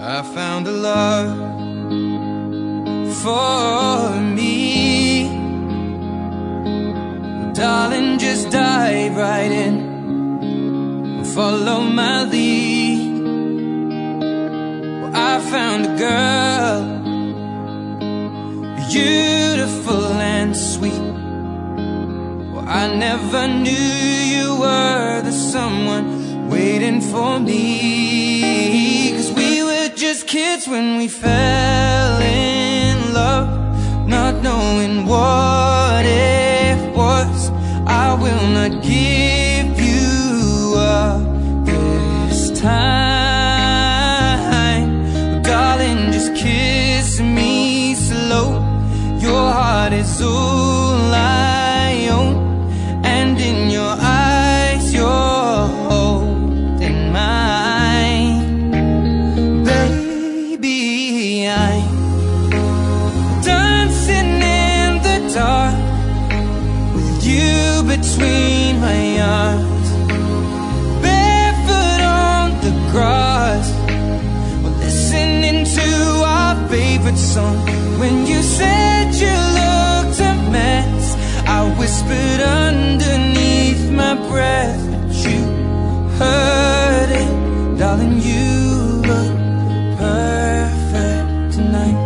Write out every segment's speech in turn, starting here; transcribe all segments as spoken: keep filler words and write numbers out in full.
I found a love for me. Darling, just dive right in and follow my lead. Well, I found a girl, beautiful and sweet. Well, I never knew you were the someone waiting for me. 'Cause we were just kids when we fell in love, not knowing what it was. I will not give you up this time. Darling, just kiss me slow. Your heart is all I own, and in your eyes you're holding mine. Baby, I'm dancing in the dark with you between my arms, barefoot on the grass. We're listening to our favorite song. When you said you looked a mess, I whispered underneath my breath, but you heard it. Darling, you look perfect tonight.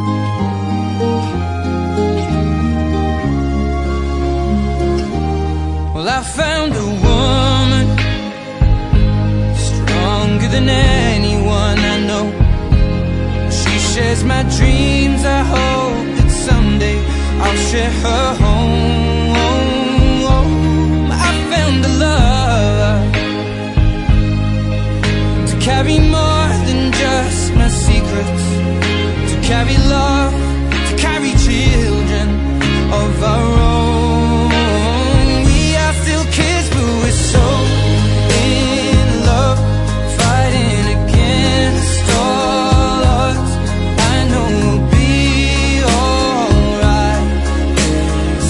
Well, I found a woman stronger than anyone I know. She shares my dreams. I hope that someday I'll share her home. I found a love to carry more than just my secrets, to carry love, to carry children of our own. We are still kids, but we're so in love, fighting against all odds. I know we'll be alright this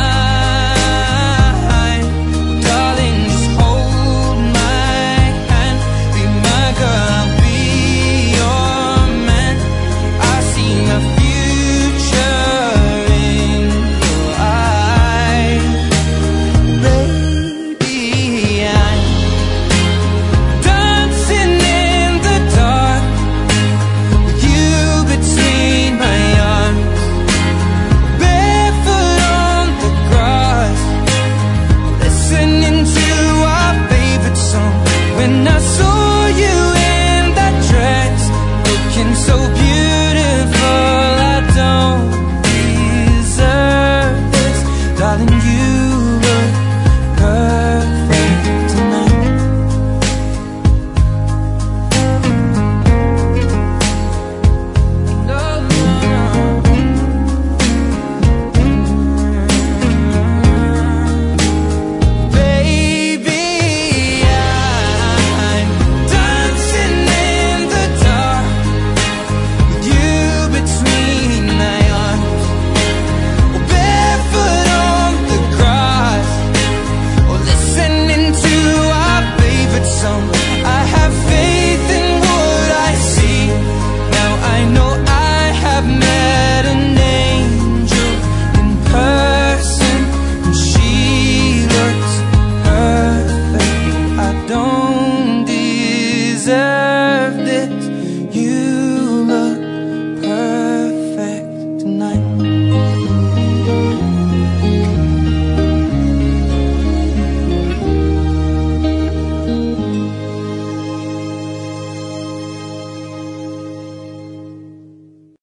time. Darling, just hold my hand, be my girl, I'll be your man. I see my future in your eyes. Baby, I'm dancing in the dark with you between my arms, barefoot on the grass, listening to our favorite song. When I saw you in that dress, looking so beautiful, I don't